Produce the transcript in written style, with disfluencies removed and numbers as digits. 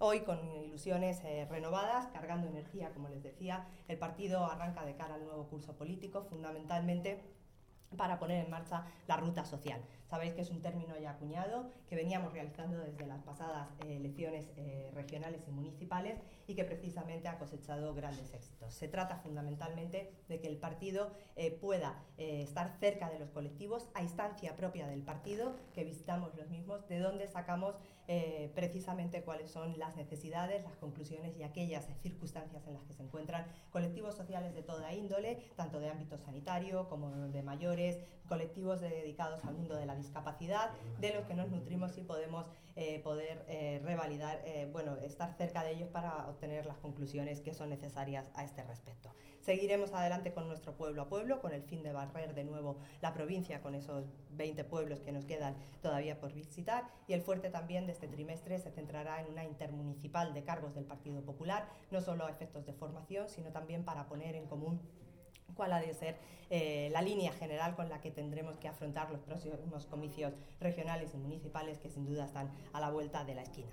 Hoy, con ilusiones renovadas, cargando energía, como les decía, el partido arranca de cara al nuevo curso político, fundamentalmente para poner en marcha la ruta social. Sabéis que es un término ya acuñado, que veníamos realizando desde las pasadas elecciones regionales y municipales y que precisamente ha cosechado grandes éxitos. Se trata fundamentalmente de que el partido pueda estar cerca de los colectivos, a instancia propia del partido, que visitamos los mismos, de donde sacamos precisamente cuáles son las necesidades, las conclusiones y aquellas circunstancias en las que se encuentran colectivos sociales de toda índole, tanto de ámbito sanitario como de mayores, colectivos dedicados al mundo de la discapacidad, de los que nos nutrimos y podemos poder revalidar, estar cerca de ellos para obtener las conclusiones que son necesarias a este respecto. Seguiremos adelante con nuestro pueblo a pueblo, con el fin de barrer de nuevo la provincia con esos 20 pueblos que nos quedan todavía por visitar, y el fuerte también de este trimestre se centrará en una intermunicipal de cargos del Partido Popular, no solo a efectos de formación, sino también para poner en común cuál ha de ser la línea general con la que tendremos que afrontar los próximos comicios regionales y municipales, que sin duda están a la vuelta de la esquina.